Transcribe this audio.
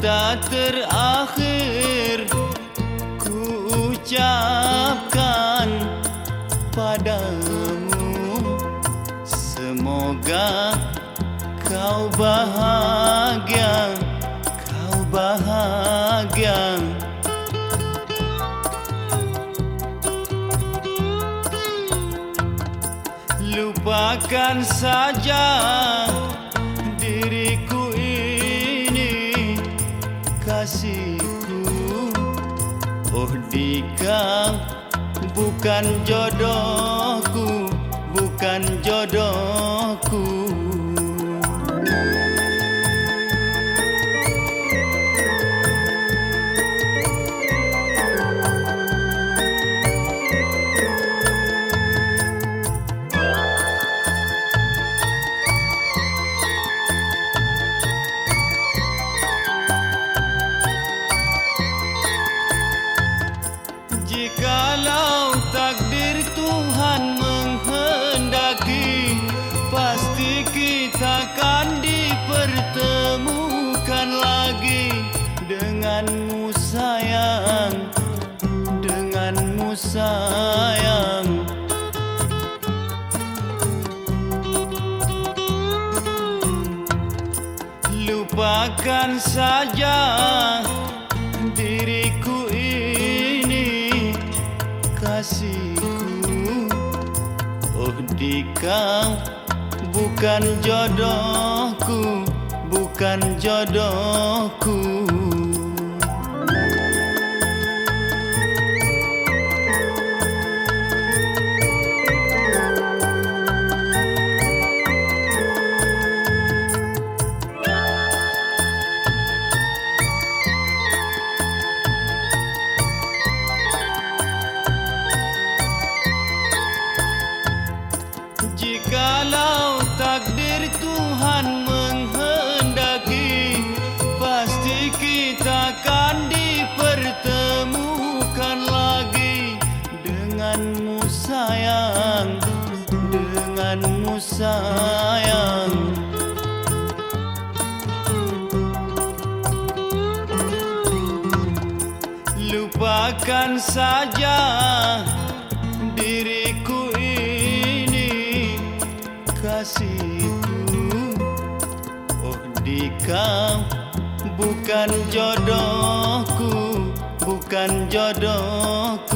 kata terakhir ku ucapkan padamu, semoga kau bahagia, kau bahagia. Lupakan saja diriku ini, kasihku. Oh Dika, bukan jodohku, bukan jodohku. Jikalau takdir Tuhan menghendaki, pasti kita akan dipertemukan lagi. Denganmu sayang, denganmu sayang. Lupakan saja diriku ini, kasihku. Oh Dika, bukan jodohku, bukan jodohku. Jikalau takdir Tuhan menghendaki, pasti kita akan dipertemukan lagi. Denganmu sayang, denganmu sayang. Lupakan saja diriku ini, kasihku. Oh Dika, bukan jodohku, bukan jodohku.